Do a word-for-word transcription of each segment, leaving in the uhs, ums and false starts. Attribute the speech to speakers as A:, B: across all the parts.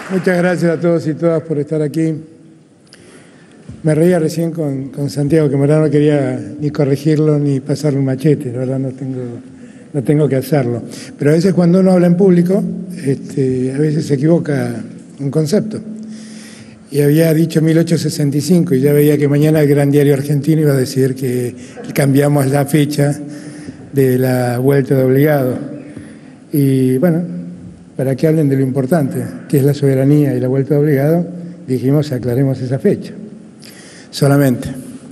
A: Muchas gracias a todos y todas por estar aquí. Me reía recién con, con Santiago, que en verdad no quería ni corregirlo ni pasarle un machete, la verdad no tengo, no tengo que hacerlo. Pero a veces cuando uno habla en público, este, a veces se equivoca un concepto. Y había dicho mil ochocientos sesenta y cinco y ya veía que mañana el Gran Diario Argentino iba a decir que cambiamos la fecha de la vuelta de obligado. Y bueno, para que hablen de lo importante, que es la soberanía y la vuelta de obligado, dijimos aclaremos esa fecha, solamente.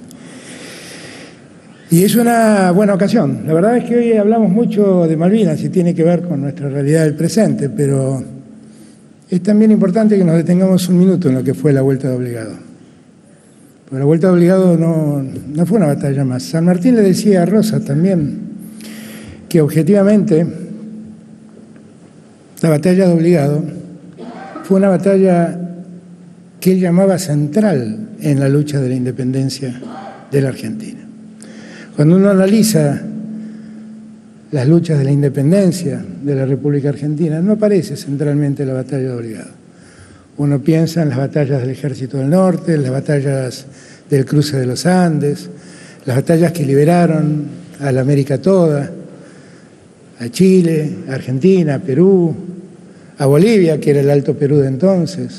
A: Y es una buena ocasión. La verdad es que hoy hablamos mucho de Malvinas y tiene que ver con nuestra realidad del presente, pero es también importante que nos detengamos un minuto en lo que fue la vuelta de obligado. Porque la vuelta de obligado no, no fue una batalla más. San Martín le decía a Rosa también que objetivamente la batalla de obligado fue una batalla que él llamaba central en la lucha de la independencia de la Argentina. Cuando uno analiza las luchas de la independencia de la República Argentina, no aparece centralmente la batalla de obligado. Uno piensa en las batallas del Ejército del Norte, en las batallas del cruce de los Andes, las batallas que liberaron a la América toda, a Chile, a Argentina, a Perú, a Bolivia, que era el Alto Perú de entonces,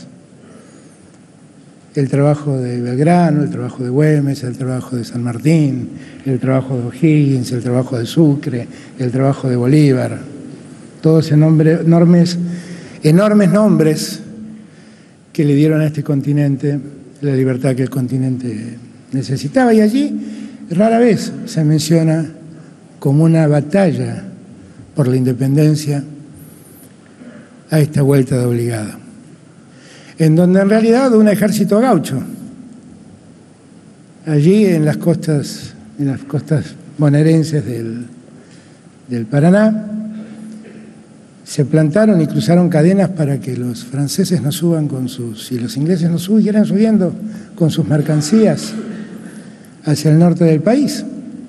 A: el trabajo de Belgrano, el trabajo de Güemes, el trabajo de San Martín, el trabajo de O'Higgins, el trabajo de Sucre, el trabajo de Bolívar, todos enormes, enormes nombres que le dieron a este continente la libertad que el continente necesitaba. Y allí rara vez se menciona como una batalla por la independencia a esta vuelta de obligado, en donde en realidad un ejército gaucho, allí en las costas, en las costas bonaerenses del, del Paraná, se plantaron y cruzaron cadenas para que los franceses no suban con sus, y los ingleses no siguieran subiendo con sus mercancías hacia el norte del país.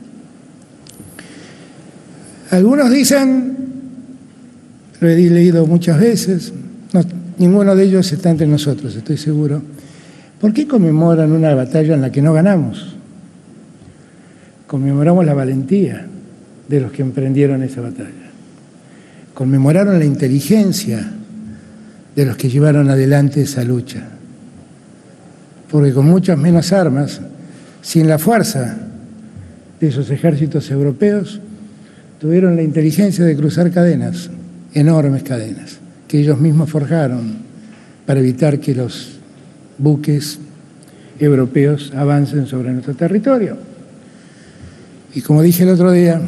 A: Algunos dicen, lo he leído muchas veces, no, ninguno de ellos está entre nosotros, estoy seguro, ¿por qué conmemoran una batalla en la que no ganamos? Conmemoramos la valentía de los que emprendieron esa batalla. Conmemoraron la inteligencia de los que llevaron adelante esa lucha. Porque con muchas menos armas, sin la fuerza de esos ejércitos europeos, tuvieron la inteligencia de cruzar cadenas, enormes cadenas, que ellos mismos forjaron para evitar que los buques europeos avancen sobre nuestro territorio. Y como dije el otro día,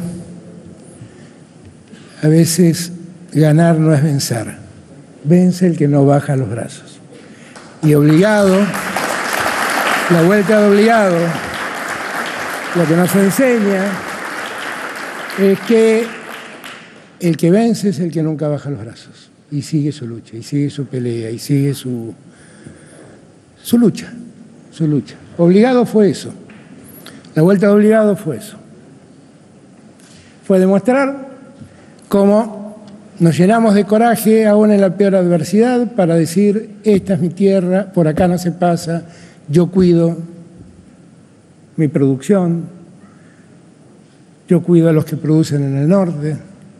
A: a veces ganar no es vencer, vence el que no baja los brazos. Y obligado, la vuelta de obligado, lo que nos enseña es que el que vence es el que nunca baja los brazos y sigue su lucha, y sigue su pelea, y sigue su, su lucha, su lucha. Obligado fue eso, la vuelta de obligado fue eso. Fue demostrar cómo nos llenamos de coraje aún en la peor adversidad para decir, esta es mi tierra, por acá no se pasa, yo cuido mi producción, yo cuido a los que producen en el norte.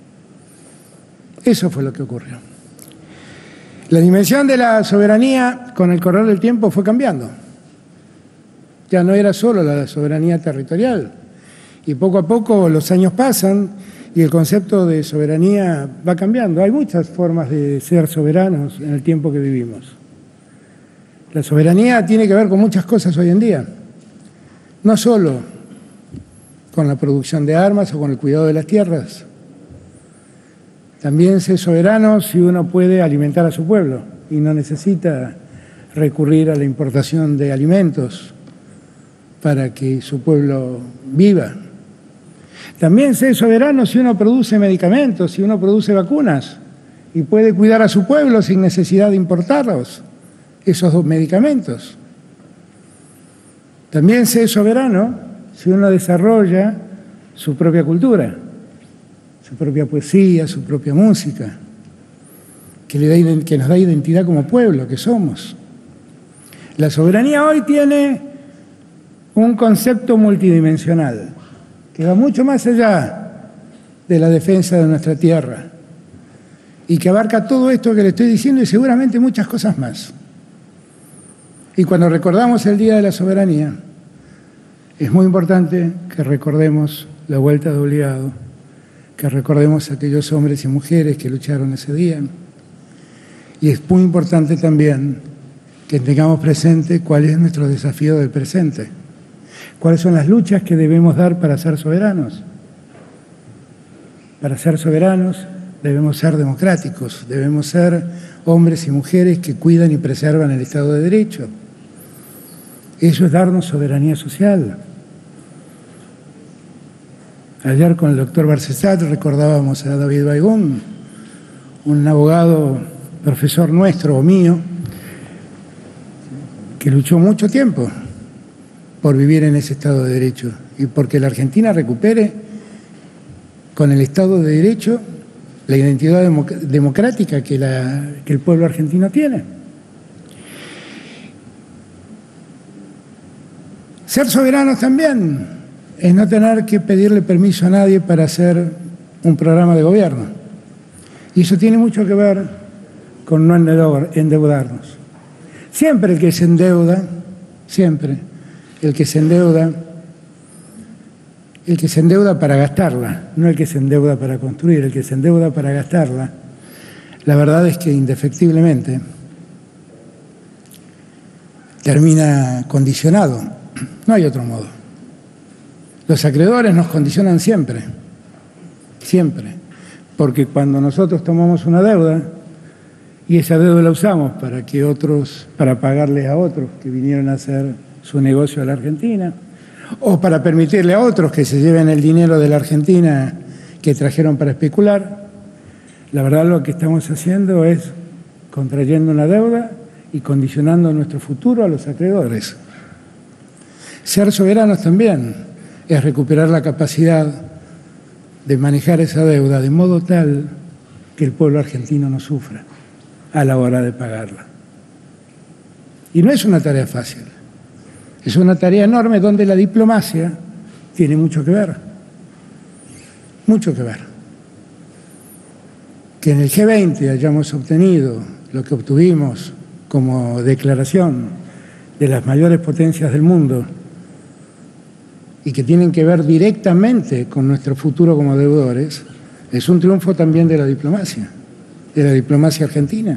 A: Eso fue lo que ocurrió. La dimensión de la soberanía con el correr del tiempo fue cambiando. Ya no era solo la soberanía territorial. Y poco a poco los años pasan y el concepto de soberanía va cambiando. Hay muchas formas de ser soberanos en el tiempo que vivimos. La soberanía tiene que ver con muchas cosas hoy en día. No solo con la producción de armas o con el cuidado de las tierras. También ser soberano si uno puede alimentar a su pueblo y no necesita recurrir a la importación de alimentos para que su pueblo viva. También ser soberano si uno produce medicamentos, si uno produce vacunas y puede cuidar a su pueblo sin necesidad de importarlos, esos dos medicamentos. También ser soberano si uno desarrolla su propia cultura, su propia poesía, su propia música, que, le da, que nos da identidad como pueblo, que somos. La soberanía hoy tiene un concepto multidimensional que va mucho más allá de la defensa de nuestra tierra y que abarca todo esto que le estoy diciendo y seguramente muchas cosas más. Y cuando recordamos el Día de la Soberanía, es muy importante que recordemos la vuelta de obligado, que recordemos a aquellos hombres y mujeres que lucharon ese día. Y es muy importante también que tengamos presente cuál es nuestro desafío del presente, cuáles son las luchas que debemos dar para ser soberanos. Para ser soberanos debemos ser democráticos, debemos ser hombres y mujeres que cuidan y preservan el Estado de Derecho. Eso es darnos soberanía social. Ayer con el doctor Barcesat recordábamos a David Baigón, un abogado, profesor nuestro o mío, que luchó mucho tiempo por vivir en ese Estado de Derecho y porque la Argentina recupere con el Estado de Derecho la identidad democ- democrática que, la, que el pueblo argentino tiene. Ser soberanos también es no tener que pedirle permiso a nadie para hacer un programa de gobierno. Y eso tiene mucho que ver con no endeudarnos. Siempre el que se endeuda, siempre el que se endeuda, el que se endeuda para gastarla, no el que se endeuda para construir, el que se endeuda para gastarla, la verdad es que indefectiblemente termina condicionado. No hay otro modo. Los acreedores nos condicionan siempre, siempre, porque cuando nosotros tomamos una deuda y esa deuda la usamos para que otros, para pagarles a otros que vinieron a hacer su negocio a la Argentina, o para permitirle a otros que se lleven el dinero de la Argentina que trajeron para especular, la verdad lo que estamos haciendo es contrayendo una deuda y condicionando nuestro futuro a los acreedores. Ser soberanos también es recuperar la capacidad de manejar esa deuda de modo tal que el pueblo argentino no sufra a la hora de pagarla. Y no es una tarea fácil, es una tarea enorme donde la diplomacia tiene mucho que ver, mucho que ver. Que en el G veinte hayamos obtenido lo que obtuvimos como declaración de las mayores potencias del mundo y que tienen que ver directamente con nuestro futuro como deudores, es un triunfo también de la diplomacia, de la diplomacia argentina.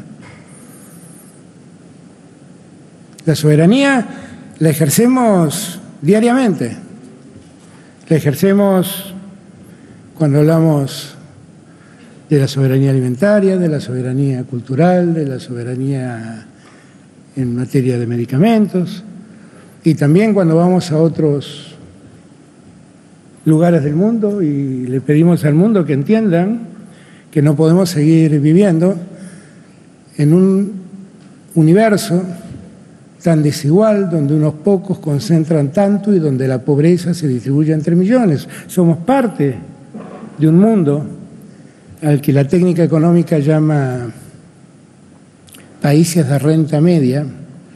A: La soberanía la ejercemos diariamente, la ejercemos cuando hablamos de la soberanía alimentaria, de la soberanía cultural, de la soberanía en materia de medicamentos y también cuando vamos a otros lugares del mundo y le pedimos al mundo que entiendan que no podemos seguir viviendo en un universo tan desigual, donde unos pocos concentran tanto y donde la pobreza se distribuye entre millones. Somos parte de un mundo al que la técnica económica llama países de renta media.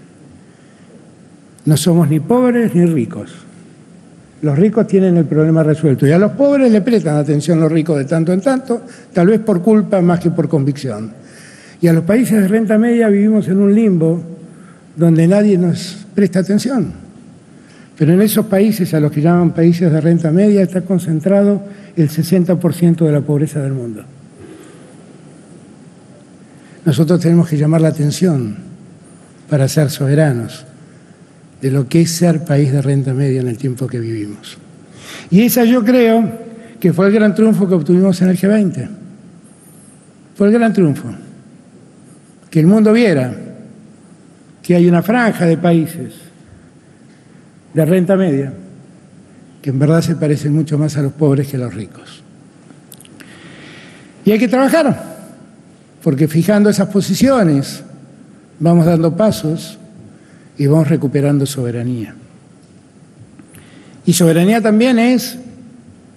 A: No somos ni pobres ni ricos. Los ricos tienen el problema resuelto y a los pobres le prestan atención los ricos de tanto en tanto, tal vez por culpa más que por convicción. Y a los países de renta media vivimos en un limbo donde nadie nos presta atención. Pero en esos países, a los que llaman países de renta media, está concentrado el sesenta por ciento de la pobreza del mundo. Nosotros tenemos que llamar la atención para ser soberanos de lo que es ser país de renta media en el tiempo que vivimos. Y esa yo creo que fue el gran triunfo que obtuvimos en el G veinte. Fue el gran triunfo. Que el mundo viera que hay una franja de países de renta media que en verdad se parecen mucho más a los pobres que a los ricos. Y hay que trabajar, porque fijando esas posiciones vamos dando pasos y vamos recuperando soberanía. Y soberanía también es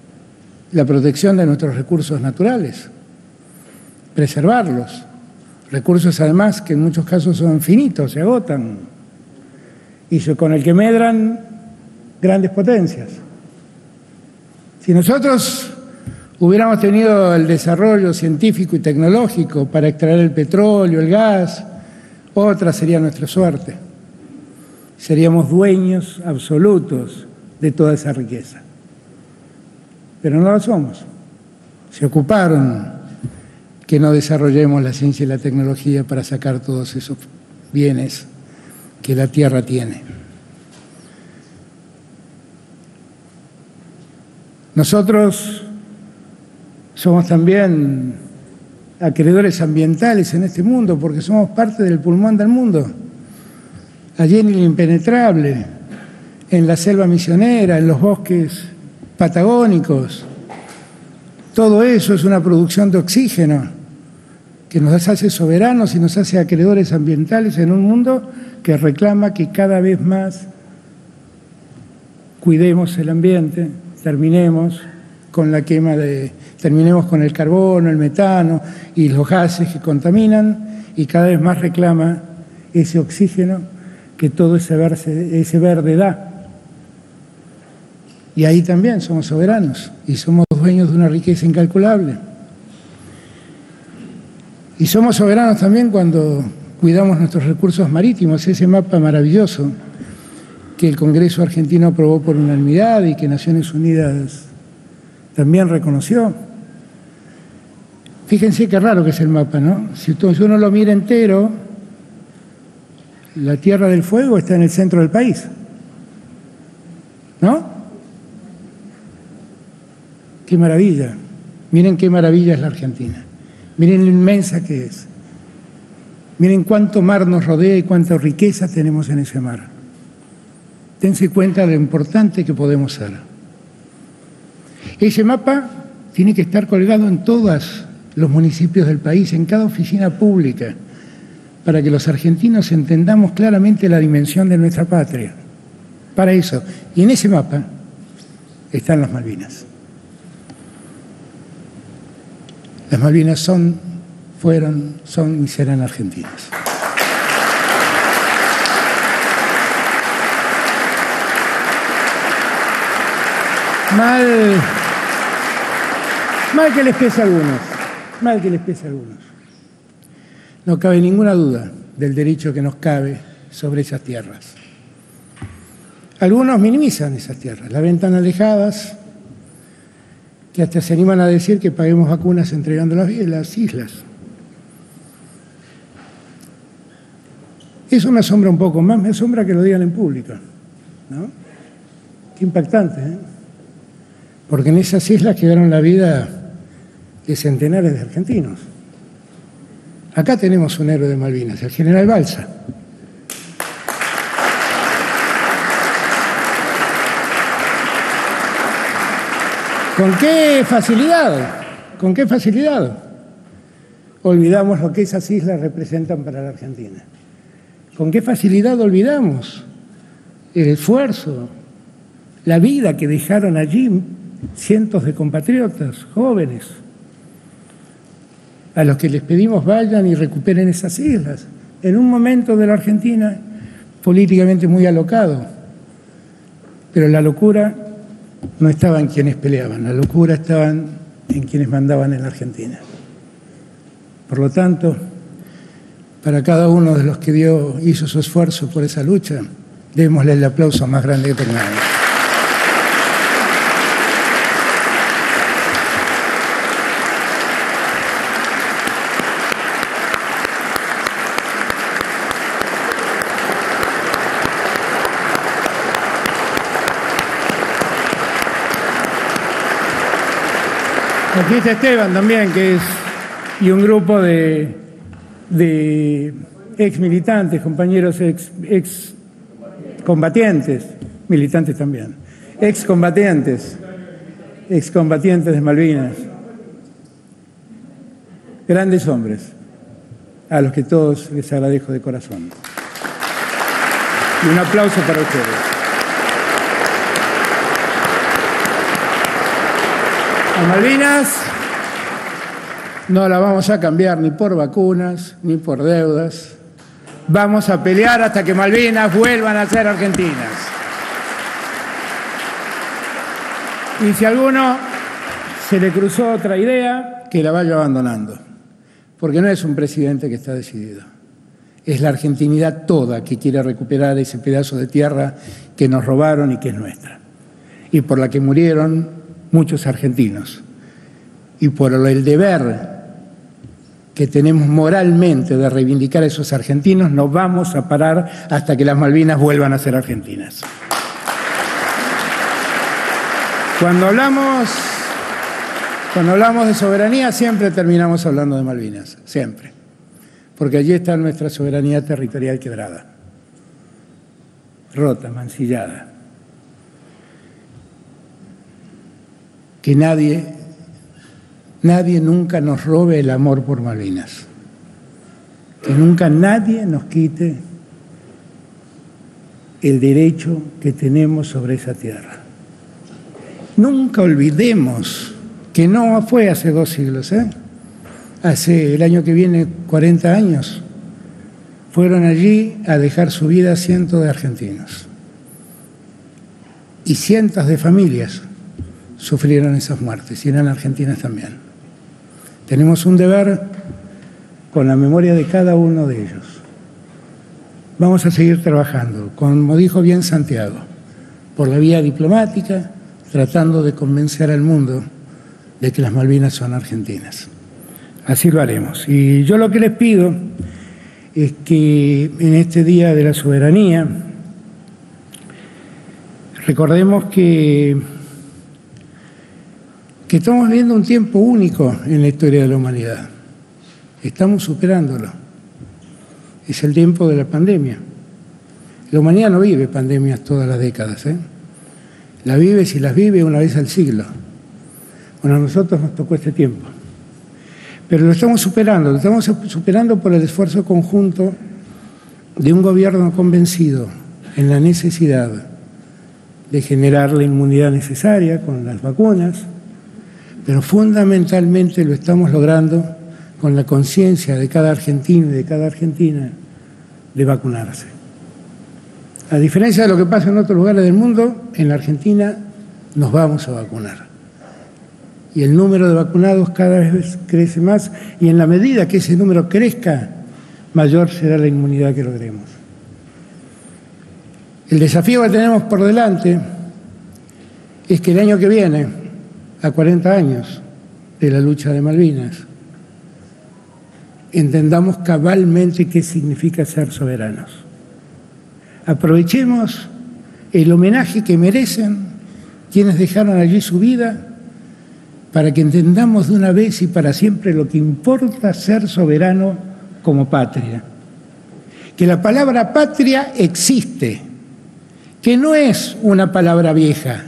A: la protección de nuestros recursos naturales, preservarlos, recursos además que en muchos casos son finitos, se agotan, y con el que medran grandes potencias. Si nosotros hubiéramos tenido el desarrollo científico y tecnológico para extraer el petróleo, el gas, otra sería nuestra suerte. Seríamos dueños absolutos de toda esa riqueza. Pero no lo somos. Se ocuparon que no desarrollemos la ciencia y la tecnología para sacar todos esos bienes que la tierra tiene. Nosotros somos también acreedores ambientales en este mundo porque somos parte del pulmón del mundo. Allí en el impenetrable, en la selva misionera, en los bosques patagónicos, todo eso es una producción de oxígeno que nos hace soberanos y nos hace acreedores ambientales en un mundo que reclama que cada vez más cuidemos el ambiente, terminemos con la quema de, terminemos con el carbono, el metano y los gases que contaminan, y cada vez más reclama ese oxígeno que todo ese verde, ese verde da. Y ahí también somos soberanos y somos dueños de una riqueza incalculable. Y somos soberanos también cuando cuidamos nuestros recursos marítimos, ese mapa maravilloso que el Congreso argentino aprobó por unanimidad y que Naciones Unidas también reconoció. Fíjense qué raro que es el mapa, ¿no? Si uno lo mira entero, la Tierra del Fuego está en el centro del país, ¿no? ¡Qué maravilla! Miren qué maravilla es la Argentina. Miren lo inmensa que es. Miren cuánto mar nos rodea y cuánta riqueza tenemos en ese mar. Dense cuenta de lo importante que podemos ser. Ese mapa tiene que estar colgado en todos los municipios del país, en cada oficina pública, para que los argentinos entendamos claramente la dimensión de nuestra patria. Para eso. Y en ese mapa están las Malvinas. Las Malvinas son, fueron, son y serán argentinas. Mal, mal que les pese a algunos, mal que les pese a algunos. No cabe ninguna duda del derecho que nos cabe sobre esas tierras. Algunos minimizan esas tierras, las ven tan alejadas que hasta se animan a decir que paguemos vacunas entregando las, las islas. Eso me asombra un poco, más me asombra que lo digan en público, ¿no? Qué impactante, ¿eh? Porque en esas islas quedaron la vida de centenares de argentinos. Acá tenemos un héroe de Malvinas, el general Balsa. ¿Con qué facilidad? ¿Con qué facilidad? Olvidamos lo que esas islas representan para la Argentina. ¿Con qué facilidad olvidamos el esfuerzo, la vida que dejaron allí cientos de compatriotas jóvenes, a los que les pedimos vayan y recuperen esas islas, en un momento de la Argentina políticamente muy alocado? Pero la locura no estaba en quienes peleaban, la locura estaba en quienes mandaban en la Argentina. Por lo tanto, para cada uno de los que dio, hizo su esfuerzo por esa lucha, démosle el aplauso más grande que tengamos. Aquí está Esteban también, que es, y un grupo de, de ex militantes, compañeros ex, ex combatientes, militantes también, ex combatientes, ex combatientes de Malvinas, grandes hombres, a los que todos les agradezco de corazón. Y un aplauso para ustedes. A Malvinas, no la vamos a cambiar ni por vacunas, ni por deudas. Vamos a pelear hasta que Malvinas vuelvan a ser argentinas. Y si a alguno se le cruzó otra idea, que la vaya abandonando. Porque no es un presidente que está decidido. Es la argentinidad toda que quiere recuperar ese pedazo de tierra que nos robaron y que es nuestra. Y por la que murieron muchos argentinos. Y por el deber que tenemos moralmente de reivindicar a esos argentinos, no vamos a parar hasta que las Malvinas vuelvan a ser argentinas. Cuando hablamos, cuando hablamos de soberanía, siempre terminamos hablando de Malvinas, siempre. Porque allí está nuestra soberanía territorial quebrada, rota, mancillada. Que nadie, nadie nunca nos robe el amor por Malvinas. Que nunca nadie nos quite el derecho que tenemos sobre esa tierra. Nunca olvidemos que no fue hace dos siglos, ¿eh? Hace el año que viene, cuarenta años, fueron allí a dejar su vida cientos de argentinos. Y cientos de familias sufrieron esas muertes, y eran argentinas también. Tenemos un deber con la memoria de cada uno de ellos. Vamos a seguir trabajando, como dijo bien Santiago, por la vía diplomática, tratando de convencer al mundo de que las Malvinas son argentinas. Así lo haremos. Y yo lo que les pido es que en este Día de la Soberanía recordemos que, que estamos viviendo un tiempo único en la historia de la humanidad. Estamos superándolo. Es el tiempo de la pandemia. La humanidad no vive pandemias todas las décadas, ¿eh? La vive, si las vive, una vez al siglo. Bueno, a nosotros nos tocó este tiempo. Pero lo estamos superando, lo estamos superando por el esfuerzo conjunto de un gobierno convencido en la necesidad de generar la inmunidad necesaria con las vacunas, pero fundamentalmente lo estamos logrando con la conciencia de cada argentino y de cada argentina de vacunarse. A diferencia de lo que pasa en otros lugares del mundo, en la Argentina nos vamos a vacunar. Y el número de vacunados cada vez crece más, y en la medida que ese número crezca, mayor será la inmunidad que logremos. El desafío que tenemos por delante es que el año que viene, a cuarenta años de la lucha de Malvinas, entendamos cabalmente qué significa ser soberanos. Aprovechemos el homenaje que merecen quienes dejaron allí su vida para que entendamos de una vez y para siempre lo que importa ser soberano como patria. Que la palabra patria existe, que no es una palabra vieja,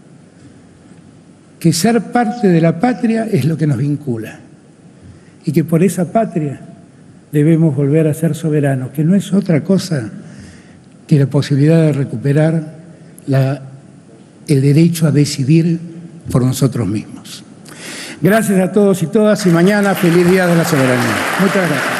A: que ser parte de la patria es lo que nos vincula y que por esa patria debemos volver a ser soberanos, que no es otra cosa que la posibilidad de recuperar la, el derecho a decidir por nosotros mismos. Gracias a todos y todas, y mañana feliz Día de la Soberanía. Muchas gracias.